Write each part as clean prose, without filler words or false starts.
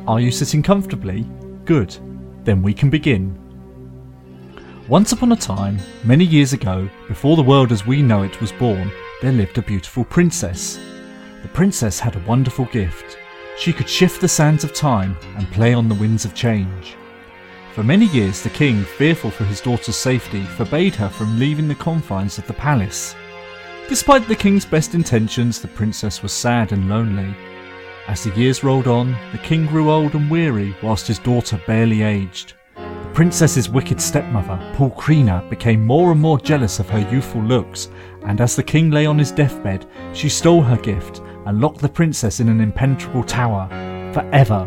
Are you sitting comfortably? Good. Then we can begin. Once upon a time, many years ago, before the world as we know it was born, there lived a beautiful princess. The princess had a wonderful gift. She could shift the sands of time and play on the winds of change. For many years the king, fearful for his daughter's safety, forbade her from leaving the confines of the palace. Despite the king's best intentions, the princess was sad and lonely. As the years rolled on, the king grew old and weary whilst his daughter barely aged. The princess's wicked stepmother, Pulkrina, became more and more jealous of her youthful looks, and as the king lay on his deathbed, she stole her gift and locked the princess in an impenetrable tower, forever.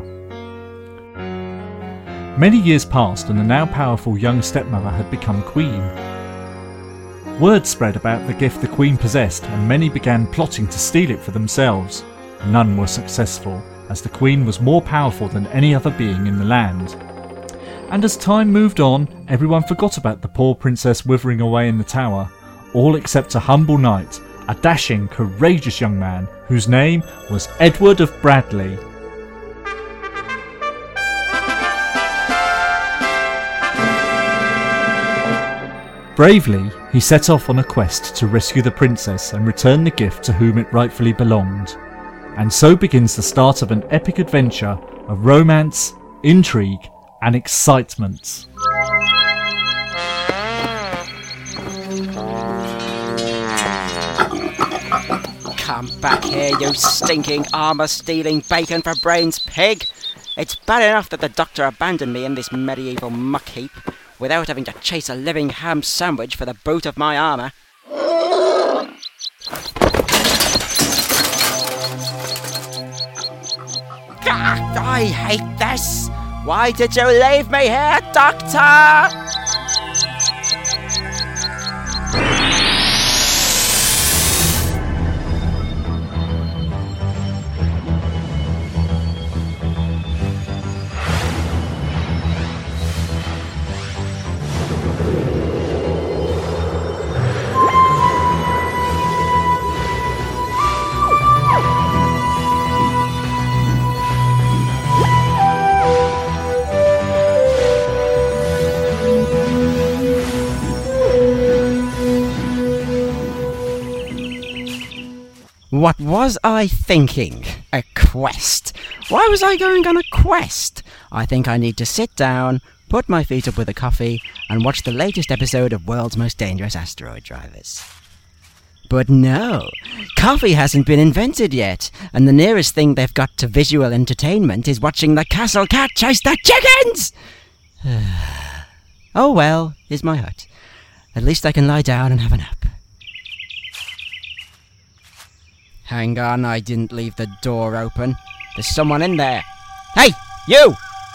Many years passed and the now powerful young stepmother had become queen. Word spread about the gift the queen possessed and many began plotting to steal it for themselves. None were successful, as the queen was more powerful than any other being in the land. And as time moved on, everyone forgot about the poor princess withering away in the tower, all except a humble knight, a dashing, courageous young man whose name was Edward of Bradley. Bravely, he set off on a quest to rescue the princess and return the gift to whom it rightfully belonged. And so begins the start of an epic adventure of romance, intrigue, and excitement. Come back here, you stinking armour-stealing bacon-for-brains pig! It's bad enough that the doctor abandoned me in this medieval muck heap, without having to chase a living ham sandwich for the boot of my armour. I hate this! Why did you leave me here, Doctor? What was I thinking? A quest? Why was I going on a quest? I think I need to sit down, put my feet up with a coffee, and watch the latest episode of World's Most Dangerous Asteroid Drivers. But no, coffee hasn't been invented yet, and the nearest thing they've got to visual entertainment is watching the castle cat chase the chickens! Oh well, here's my hut. At least I can lie down and have a nap. Hang on, I didn't leave the door open. There's someone in there. Hey, you!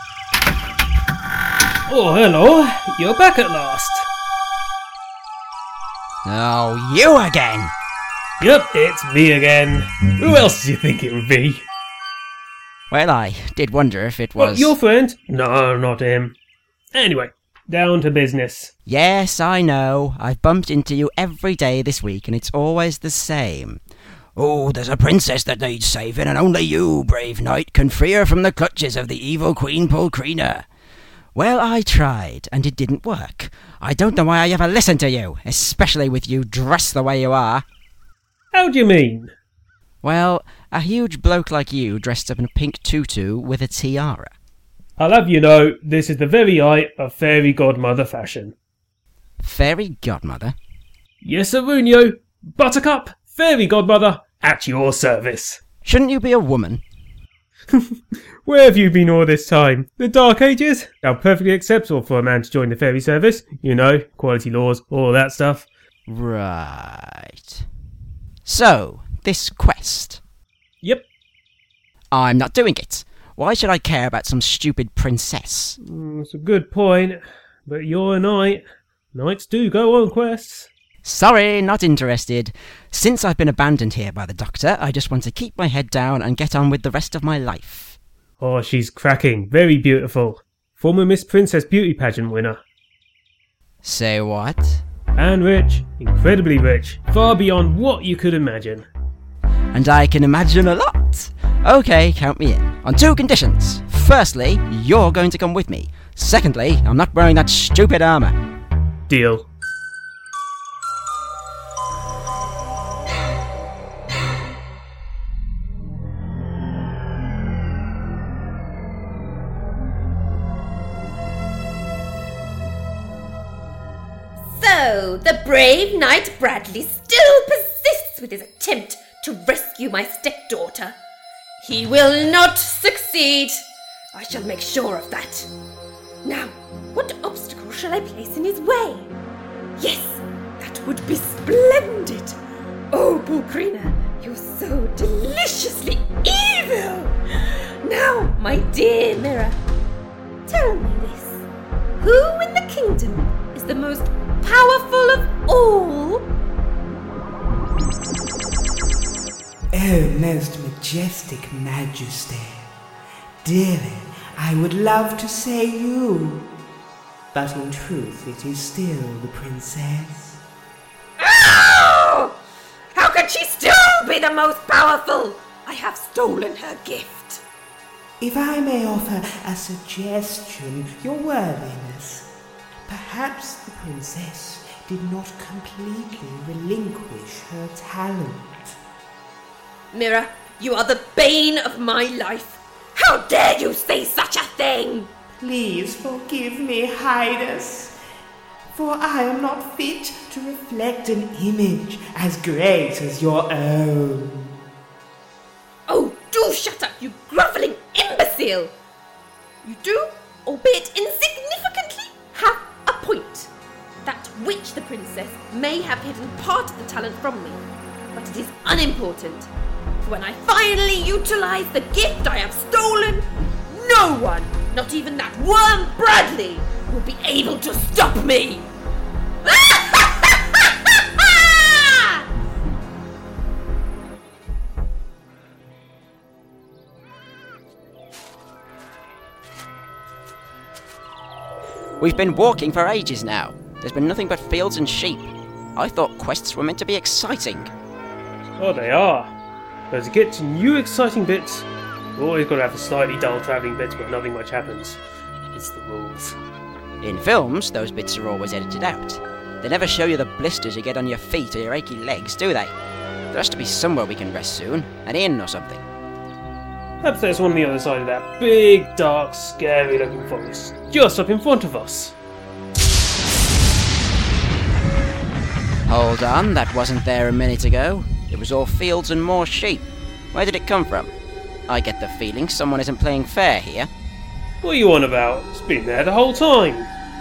Oh, hello. You're back at last. Oh, you again! Yep, it's me again. Who else do you think it would be? Well, I did wonder if it was... Your friend? No, not him. Anyway, down to business. Yes, I know. I've bumped into you every day this week, and it's always the same. Oh, there's a princess that needs saving, and only you, brave knight, can free her from the clutches of the evil Queen Pulkrina. Well, I tried, and it didn't work. I don't know why I ever listened to you, especially with you dressed the way you are. How do you mean? Well, a huge bloke like you dressed up in a pink tutu with a tiara. I'll have you know, this is the very height of fairy godmother fashion. Fairy godmother? Yes, Arunio. Buttercup, fairy godmother, at your service. Shouldn't you be a woman? Where have you been all this time? The Dark Ages? Now perfectly acceptable for a man to join the fairy service. You know, quality laws, all that stuff. Right. So, this quest. Yep. I'm not doing it. Why should I care about some stupid princess? It's a good point, but you're a knight. Knights do go on quests. Sorry, not interested. Since I've been abandoned here by the doctor, I just want to keep my head down and get on with the rest of my life. Oh, she's cracking. Very beautiful. Former Miss Princess Beauty Pageant winner. Say what? And rich. Incredibly rich. Far beyond what you could imagine. And I can imagine a lot. Okay, count me in. On 2 conditions. Firstly, you're going to come with me. Secondly, I'm not wearing that stupid armour. Deal. So, the brave Knight Bradley still persists with his attempt to rescue my stepdaughter. He will not succeed. I shall make sure of that. Now, what obstacle shall I place in his way? Yes, that would be splendid. Oh, Bulkrina, you're so deliciously evil. Now, my dear Mirror, tell me this. Who in the kingdom is the most powerful of all? Oh, most majestic Majesty. Dearly, I would love to say you. But in truth, it is still the princess. Oh! How can she still be the most powerful? I have stolen her gift. If I may offer a suggestion, your worthiness, perhaps the princess did not completely relinquish her talent. Mirror, you are the bane of my life. How dare you say such a thing? Please forgive me, Highness, for I am not fit to reflect an image as great as your own. Oh, do shut up, you grovelling imbecile! You do, albeit insignificantly, have a point. That which the princess may have hidden part of the talent from me, but it is unimportant. For when I finally utilise the gift I have stolen, no one, not even that worm Bradley, will be able to stop me! We've been walking for ages now. There's been nothing but fields and sheep. I thought quests were meant to be exciting. Oh, they are. But to get to new exciting bits, you've always got to have a slightly dull travelling bits where nothing much happens. It's the rules. In films, those bits are always edited out. They never show you the blisters you get on your feet or your achy legs, do they? There has to be somewhere we can rest soon. An inn or something. Perhaps there's one on the other side of that big, dark, scary-looking forest, just up in front of us. Hold on, that wasn't there a minute ago. It was all fields and more sheep. Where did it come from? I get the feeling someone isn't playing fair here. What are you on about? It's been there the whole time.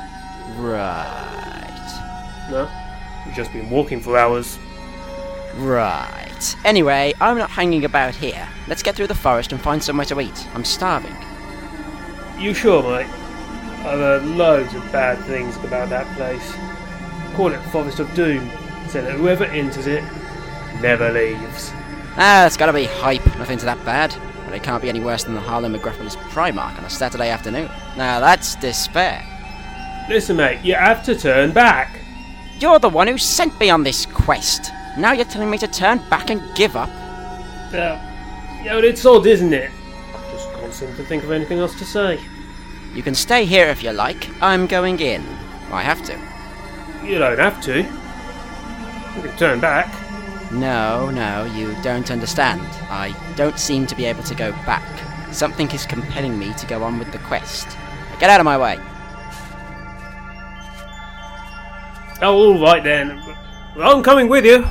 Right. No, we've just been walking for hours. Right. Anyway, I'm not hanging about here. Let's get through the forest and find somewhere to eat. I'm starving. You sure, mate? I've heard loads of bad things about that place. Call it Forest of Doom. Say that whoever enters it never leaves. It's gotta be hype. Nothing to that bad. But it can't be any worse than the Harlow Megropolis Primark on a Saturday afternoon. Now that's despair. Listen, mate, you have to turn back. You're the one who sent me on this quest. Now you're telling me to turn back and give up? Yeah, but it's odd, isn't it? Just can't seem to think of anything else to say. You can stay here if you like. I'm going in. I have to. You don't have to. You can turn back. No, you don't understand. I don't seem to be able to go back. Something is compelling me to go on with the quest. Get out of my way. Oh, all right then. Well, I'm coming with you.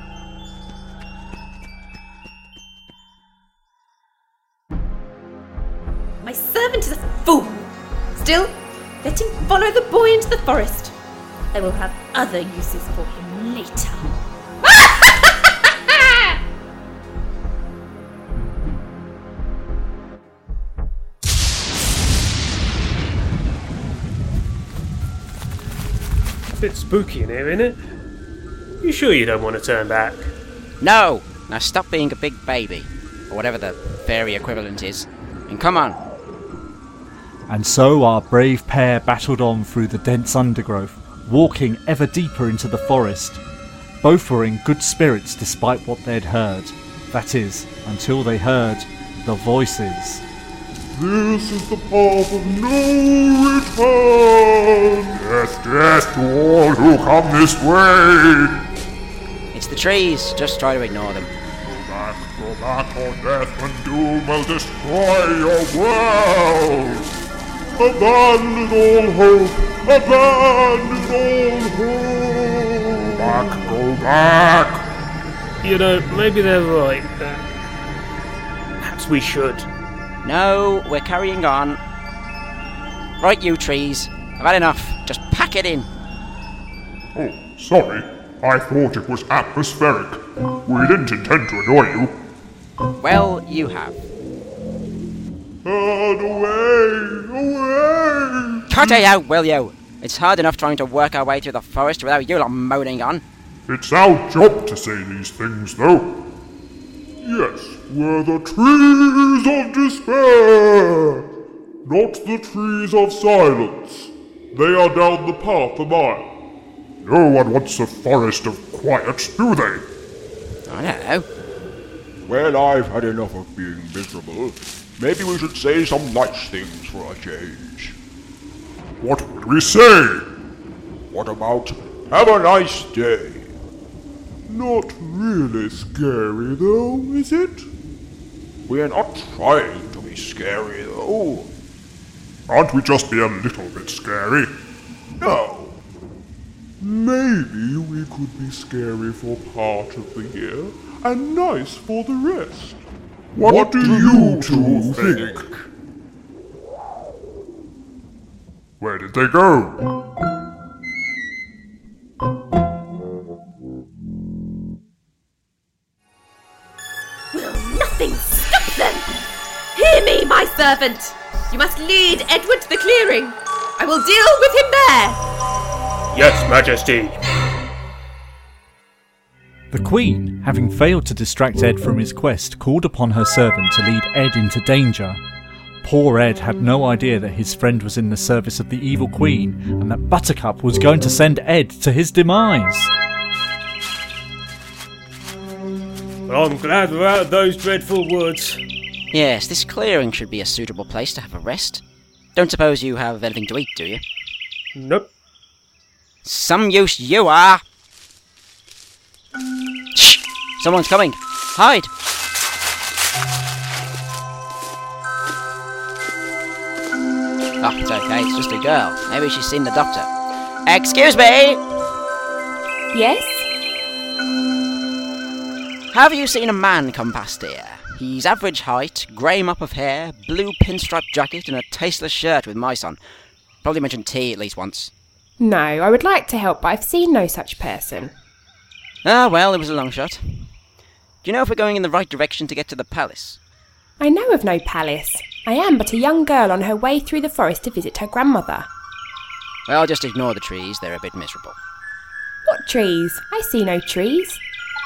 My servant is a fool. Still, let him follow the boy into the forest. I will have other uses for him later. A bit spooky in here, isn't it? You sure you don't want to turn back? No! Now stop being a big baby. Or whatever the fairy equivalent is. And come on. And so our brave pair battled on through the dense undergrowth, walking ever deeper into the forest. Both were in good spirits despite what they'd heard. That is, until they heard the voices. This is the path of no return. Death, death to all who come this way. It's the trees. Just try to ignore them. Go back, or death and doom will destroy your world. Abandon all hope. Abandon all hope. Go back. You know, maybe they're right. Perhaps we should. No, we're carrying on. Right, you trees. I've had enough. Just pack it in. Oh, sorry. I thought it was atmospheric. We didn't intend to annoy you. Well, you have. And away! Cut it out, will you? It's hard enough trying to work our way through the forest without you lot moaning on. It's our job to say these things, though. Yes, we're the trees of despair, not the trees of silence. They are down the path a mile. No one wants a forest of quiet, do they? I don't know. Well, I've had enough of being miserable. Maybe we should say some nice things for a change. What would we say? What about, have a nice day? Not really scary, though, is it? We're not trying to be scary, though. Aren't we just be a little bit scary? No. Maybe we could be scary for part of the year and nice for the rest. What do you two think? Where did they go? Will nothing stop them? Hear me, my servant! You must lead Edward to the clearing. I will deal with him there. Yes, Majesty. The Queen, having failed to distract Ed from his quest, called upon her servant to lead Ed into danger. Poor Ed had no idea that his friend was in the service of the evil Queen, and that Buttercup was going to send Ed to his demise. Well, I'm glad we're out of those dreadful woods. Yes, this clearing should be a suitable place to have a rest. Don't suppose you have anything to eat, do you? Nope. Some use you are! Shh! Someone's coming! Hide! Oh, it's okay, it's just a girl. Maybe she's seen the doctor. Excuse me! Yes? Have you seen a man come past here? He's average height, grey mop of hair, blue pinstripe jacket and a tasteless shirt with mice on. Probably mentioned tea at least once. No, I would like to help, but I've seen no such person. Ah, well, it was a long shot. Do you know if we're going in the right direction to get to the palace? I know of no palace. I am but a young girl on her way through the forest to visit her grandmother. Well, just ignore the trees, they're a bit miserable. What trees? I see no trees.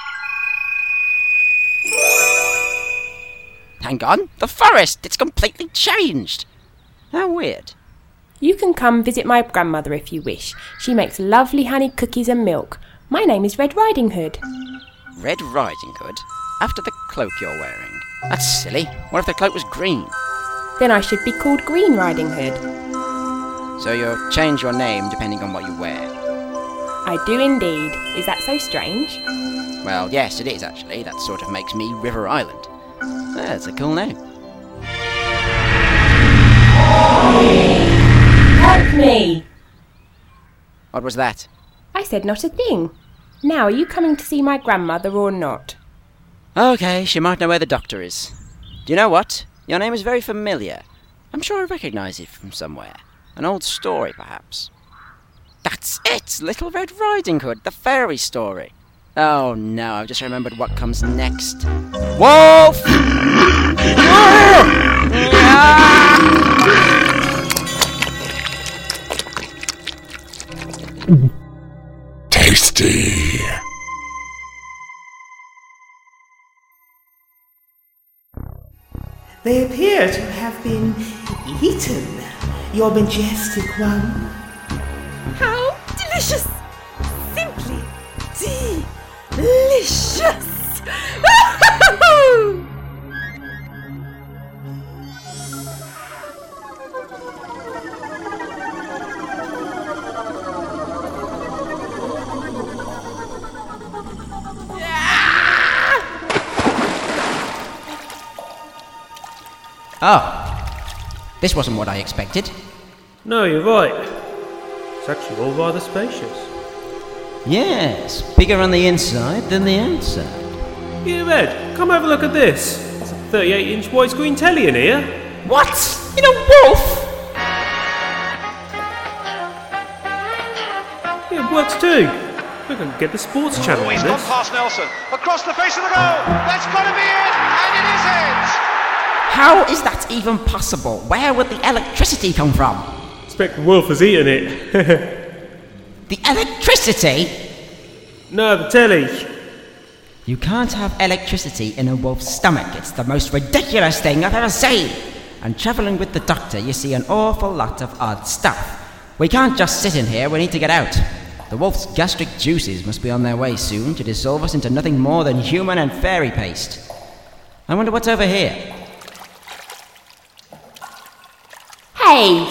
Hang on, the forest! It's completely changed! How weird. You can come visit my grandmother if you wish. She makes lovely honey cookies and milk. My name is Red Riding Hood. Red Riding Hood? After the cloak you're wearing? That's silly. What if the cloak was green? Then I should be called Green Riding Hood. So you'll change your name depending on what you wear? I do indeed. Is that so strange? Well, yes, it is actually. That sort of makes me River Island. That's a cool name. Help me! What was that? I said not a thing. Now, are you coming to see my grandmother or not? Okay, she might know where the doctor is. Do you know what? Your name is very familiar. I'm sure I recognise it from somewhere. An old story, perhaps. That's it! Little Red Riding Hood, the fairy story. Oh no, I've just remembered what comes next. Wolf! Tasty! They appear to have been eaten, Your Majestic One. How delicious! Simply delicious! Oh, this wasn't what I expected. No, you're right. It's actually all rather spacious. Yes, bigger on the inside than the outside. Here, Ed, come have a look at this. It's a 38-inch widescreen telly in here. What? In a wolf? Yeah, it works too. We can get the sports channel on He's this. gone past Nelson. Across the face of the goal. That's got to be it. And it is it. How is that even possible? Where would the electricity come from? Expect the wolf has eaten it. The electricity? No, the telly. You can't have electricity in a wolf's stomach. It's the most ridiculous thing I've ever seen. And travelling with the doctor, you see an awful lot of odd stuff. We can't just sit in here, we need to get out. The wolf's gastric juices must be on their way soon to dissolve us into nothing more than human and fairy paste. I wonder what's over here. Hey!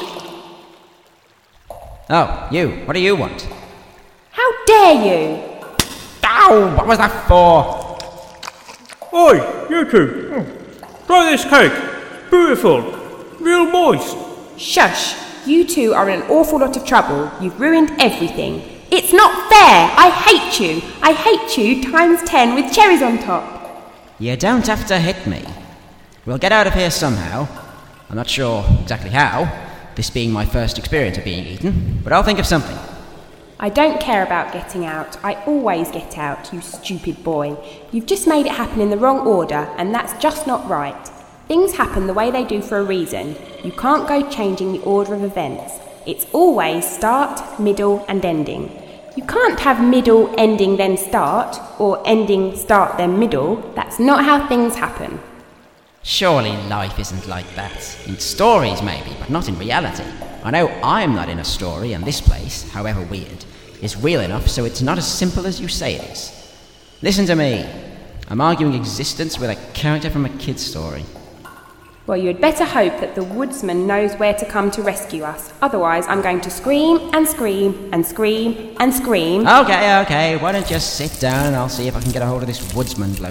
Oh, you. What do you want? How dare you! Ow! What was that for? Oi, you two. Try this cake. It's beautiful. Real moist. Shush! You two are in an awful lot of trouble. You've ruined everything. It's not fair! I hate you! I hate you times 10 with cherries on top. You don't have to hit me. We'll get out of here somehow. I'm not sure exactly how, this being my first experience of being eaten, but I'll think of something. I don't care about getting out. I always get out, you stupid boy. You've just made it happen in the wrong order, and that's just not right. Things happen the way they do for a reason. You can't go changing the order of events. It's always start, middle, and ending. You can't have middle, ending, then start, or ending, start, then middle. That's not how things happen. Surely life isn't like that. In stories maybe, but not in reality. I know I'm not in a story, and this place, however weird, is real enough so it's not as simple as you say it is. Listen to me. I'm arguing existence with a character from a kid's story. Well, you had better hope that the woodsman knows where to come to rescue us. Otherwise, I'm going to scream and scream and scream and scream. Okay, why don't you just sit down and I'll see if I can get a hold of this woodsman bloke.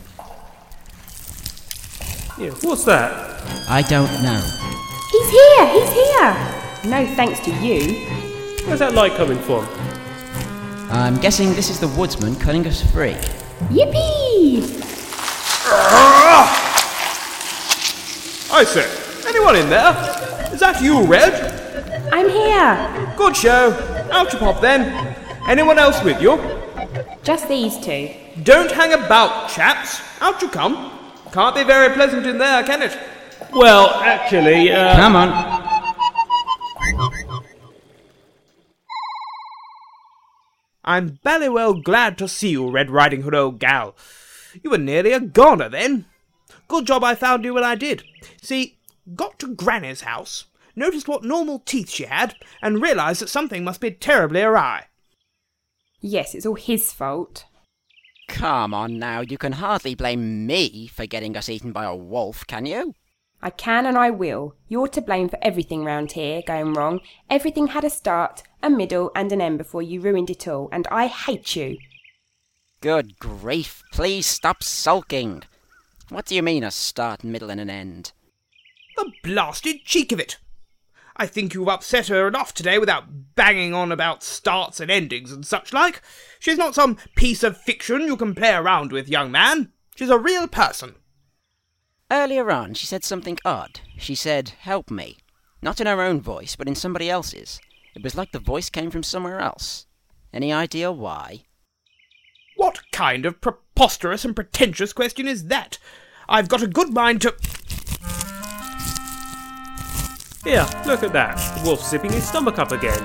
Yeah, what's that? I don't know. He's here! No thanks to you. Where's that light coming from? I'm guessing this is the woodsman cutting us free. Yippee! I say, anyone in there? Is that you, Red? I'm here. Good show. Out you pop then. Anyone else with you? Just these two. Don't hang about, chaps. Out you come. Can't be very pleasant in there, can it? Well, actually, Come on. I'm bally well glad to see you, Red Riding Hood, old gal. You were nearly a goner then. Good job I found you when I did. See, got to Granny's house, noticed what normal teeth she had, and realised that something must be terribly awry. Yes, it's all his fault. Come on now, you can hardly blame me for getting us eaten by a wolf, can you? I can and I will. You're to blame for everything round here going wrong. Everything had a start, a middle, and an end before you ruined it all, and I hate you. Good grief, please stop sulking. What do you mean a start, middle, and an end? The blasted cheek of it! I think you've upset her enough today without banging on about starts and endings and such like. She's not some piece of fiction you can play around with, young man. She's a real person. Earlier on, she said something odd. She said, help me. Not in her own voice, but in somebody else's. It was like the voice came from somewhere else. Any idea why? What kind of preposterous and pretentious question is that? I've got a good mind to... here, look at that. The wolf's zipping his stomach up again.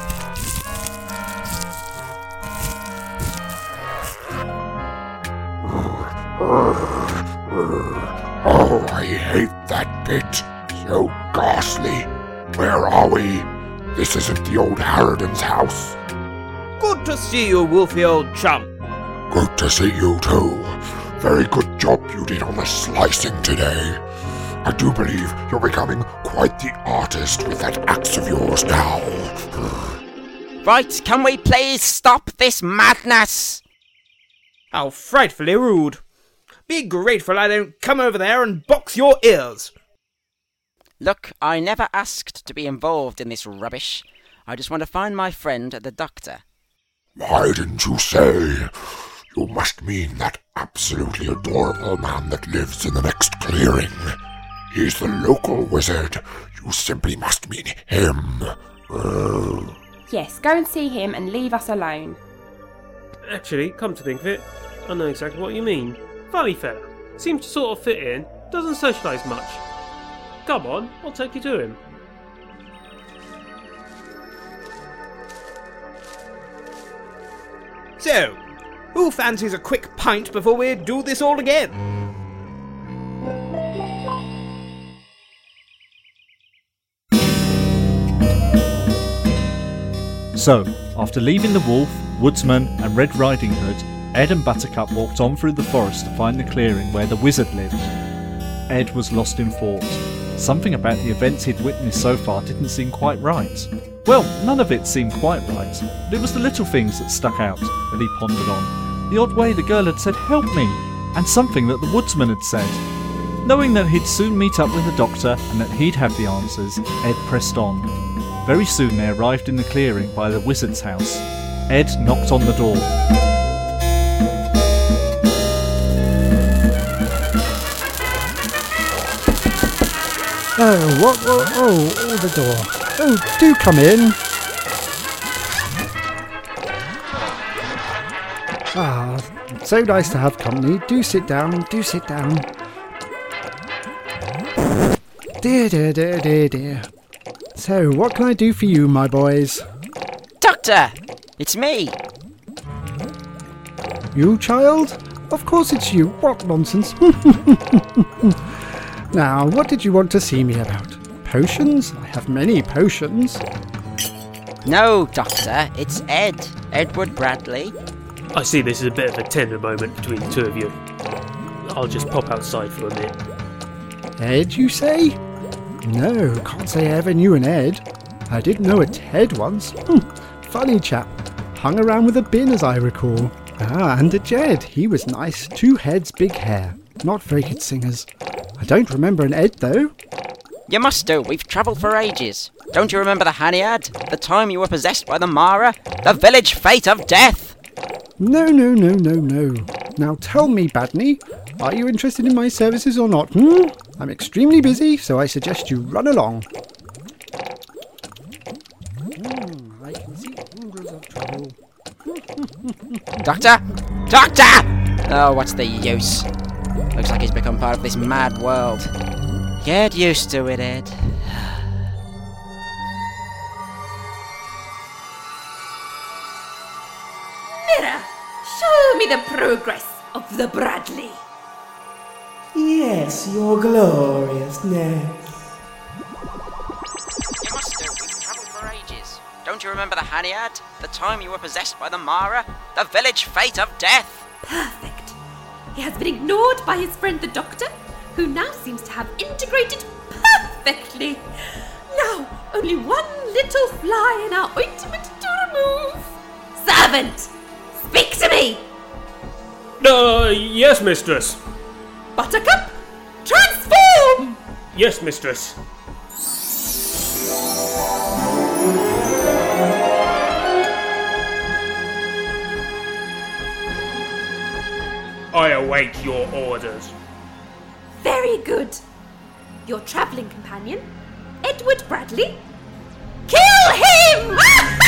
Oh, I hate that bit. So ghastly. Where are we? This isn't the old Harridan's house. Good to see you, Wolfie, old chum. Good to see you too. Very good job you did on the slicing today. I do believe you're becoming quite the artist with that axe of yours now. Right, can we please stop this madness? How frightfully rude. Be grateful I don't come over there and box your ears. Look, I never asked to be involved in this rubbish. I just want to find my friend, the doctor. Why didn't you say? You must mean that absolutely adorable man that lives in the next clearing. He's the local wizard. You simply must mean him. Yes, go and see him and leave us alone. Actually, come to think of it, I know exactly what you mean. Funny fella. Seems to sort of fit in, doesn't socialise much. Come on, I'll take you to him. So, who fancies a quick pint before we do this all again? So, after leaving the wolf, woodsman and Red Riding Hood, Ed and Buttercup walked on through the forest to find the clearing where the wizard lived. Ed was lost in thought. Something about the events he'd witnessed so far didn't seem quite right. Well, none of it seemed quite right, but it was the little things that stuck out that he pondered on. The odd way the girl had said, "Help me," and something that the woodsman had said. Knowing that he'd soon meet up with the doctor and that he'd have the answers, Ed pressed on. Very soon they arrived in the clearing by the wizard's house. Ed knocked on the door. Oh, what? Oh, the door. Oh, do come in. Ah, so nice to have company. Do sit down, do sit down. Dear. So, what can I do for you, my boys? Doctor! It's me! You, child? Of course it's you. What nonsense. Now, what did you want to see me about? Potions? I have many potions. No, Doctor, it's Ed. Edward Bradley. I see this is a bit of a tender moment between the two of you. I'll just pop outside for a minute. Ed, you say? No, can't say I ever knew an Ed. I did know a Ted once. Funny chap. Hung around with a bin, as I recall. Ah, and a Jed. He was nice. 2 heads, big hair. Not very good singers. I don't remember an Ed, though. You must do. We've travelled for ages. Don't you remember the Haniad? The time you were possessed by the Mara? The village fate of death? No. Now tell me, Badney, are you interested in my services or not? I'm extremely busy, so I suggest you run along. I can see angles of trouble. Doctor? Doctor! Oh, what's the use? Looks like he's become part of this mad world. Get used to it, Ed. Mirror, show me the progress of the Bradley. Yes, your gloriousness. You must do. We've travelled for ages. Don't you remember the Haniad? The time you were possessed by the Mara? The village fate of death? Perfect. He has been ignored by his friend the Doctor, who now seems to have integrated perfectly. Now, only one little fly in our ointment to remove. Servant, speak to me! Yes, mistress. Buttercup, transform! Yes, mistress. I await your orders. Very good. Your travelling companion, Edward Bradley. Kill him!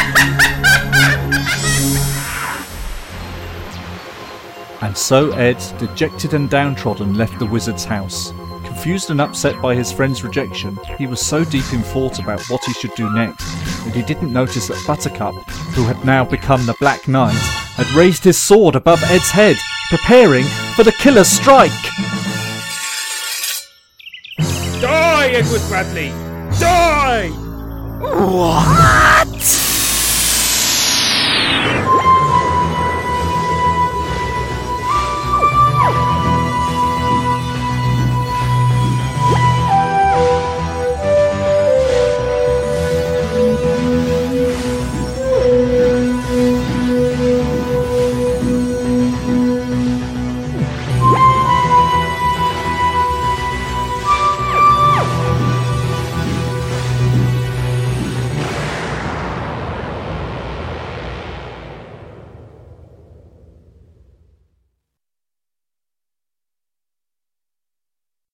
And so Ed, dejected and downtrodden, left the wizard's house. Confused and upset by his friend's rejection, he was so deep in thought about what he should do next that he didn't notice that Buttercup, who had now become the Black Knight, had raised his sword above Ed's head, preparing for the killer's strike. Die, Edward Bradley! Die! What?